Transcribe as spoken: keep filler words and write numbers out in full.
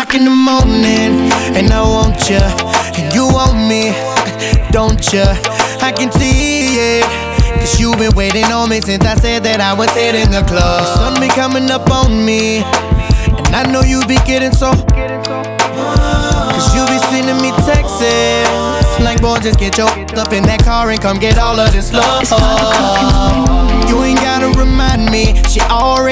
o'clock in the morning, and I want you, and you want me, don't you? I can see it, cause you've been waiting on me since I said that I was hitting the club. The sun be coming up on me, and I know you be getting so, cause you be sending me texts like, boy, just get your up in that car and come get all of this love. You ain't gotta remind me, she already